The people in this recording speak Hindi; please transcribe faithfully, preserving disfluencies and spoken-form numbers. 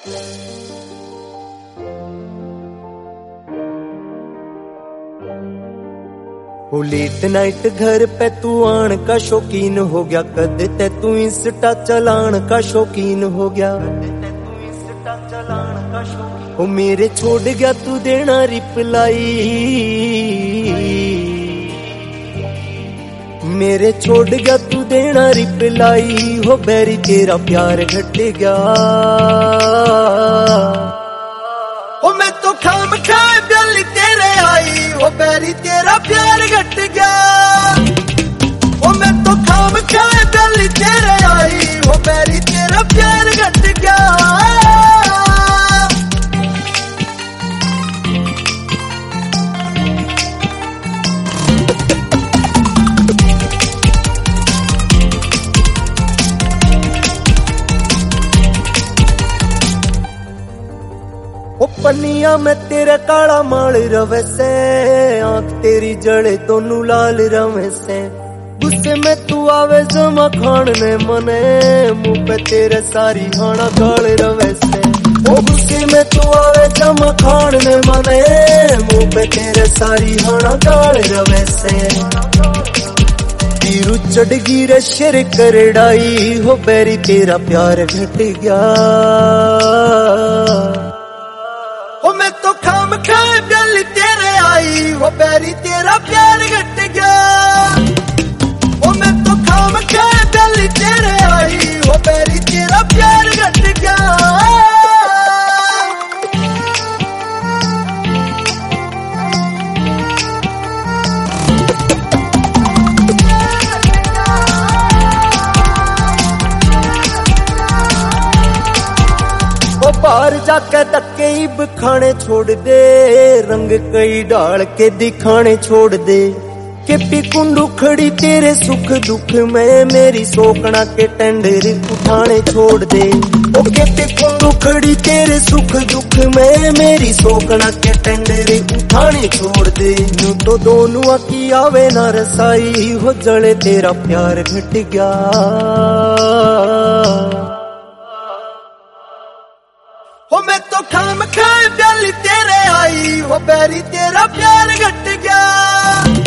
हो लेट नाइट घर पे तू आन का शौकीन हो गया, कद ते तू इंस्टा चलान का शौकीन हो गया। हो मेरे छोड़ गया तू देना रिप्लाई, मेरे छोड़ गया तू देना रिप्लाई। हो बैरी तेरा प्यार घट गया, हो मैं तो खाम खाए गल तेरे आई। हो बैरी तेरा प्यार घट गया, हो मैं तो खाम खाए गल तेरे आई। हो बैरी तेरा प्यार घट गया। ओ पनिया में तेरा काला माल रवे से, आंख तेरी जड़े दोनों लाल रवे से। गुस्से में तू आवे जमा खान ने मने, मुंह पे तेरे सारी खाना गाल रवे से। ओ गुस्से में तू आवे जमा खान ने मने, मुंह पे तेरे सारी खाना गाल रवे से। तीरू चढ़गी रे शेर करड़ाई। हो बैरी तेरा प्यार घट गया, हो मैं तो खाम खाए गल तेरे आई। हो बैरी तेरा प्यार घट गया, हो मैं तो खाम खाए गल तेरे आई। हो बैरी तेरा प्यार घट गया। बाहर जाके धक्के ही बखाने छोड़ दे, रंग कई डाल के दिखाने छोड़ दे। के पिकुंडू खड़ी तेरे सुख दुख में, मेरी सोकना के टेंडर उठाने छोड़ दे। ओ के पिकुंडू खड़ी तेरे सुख दुख में, मेरी सोकना के टेंडर उठाने छोड़ दे। यूं तो दोनों की आवे ना रसाई। हो जड़े तेरा प्यार घट गया, हो मैं तो खाम खाए गल तेरे आई। हो बैरी तेरा प्यार घट गया।